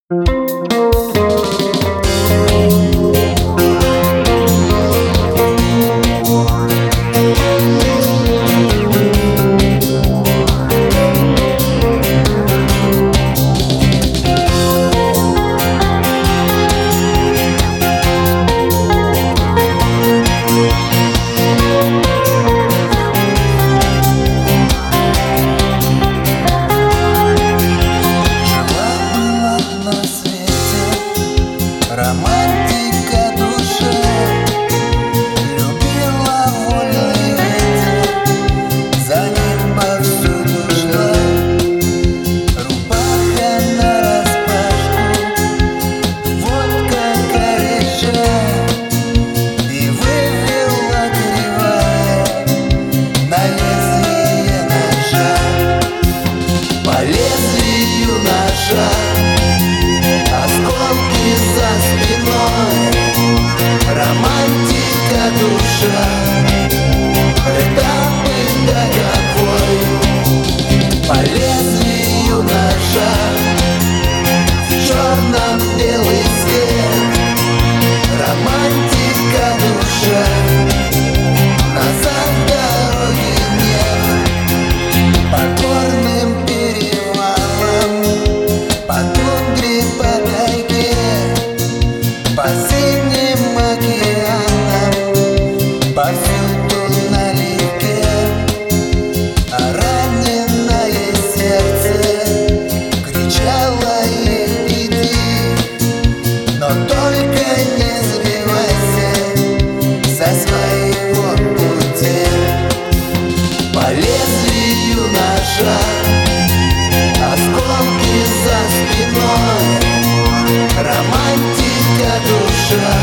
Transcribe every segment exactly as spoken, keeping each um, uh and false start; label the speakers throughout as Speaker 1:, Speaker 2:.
Speaker 1: Романтика души любила вольный ветер, за ним повсюду шла рубаха нараспашку, водка горяча, и вывела кривая на лезвие ножа. По лезвию ножа осколки за спиной, романтика душа, этапы до какой. По лезвию ножа в черном белый свет, романтика душа, назад дороги нет. По горным перевалам, по тундре, по тайге, по синим океанам, повсюду налегке, а раненое сердце кричало ей: иди, но только не сбивайся со своего пути. По лезвию ножа осколки за спиной, романтика душа,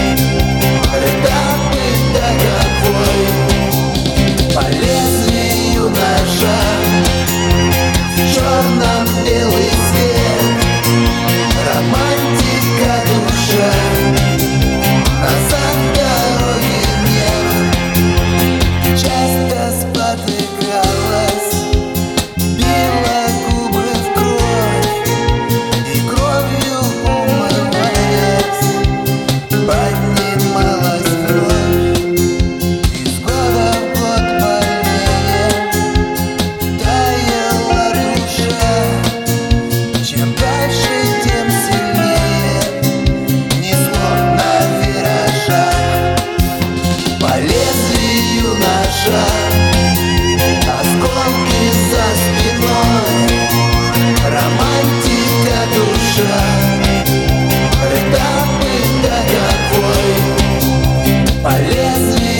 Speaker 1: этапы до какой. По лезвию ножа в черном белый свет, романтика душа, назад дороги нет. Часто спотыкалась, била губы в кровь, и кровью умываясь, поднималась кровь. Из года в год больнее таяла душа, чем дальше, тем сильнее несло на виражах. По лезвию ножа осколки за спиной, романтика душа, этапы до какой. По лезвию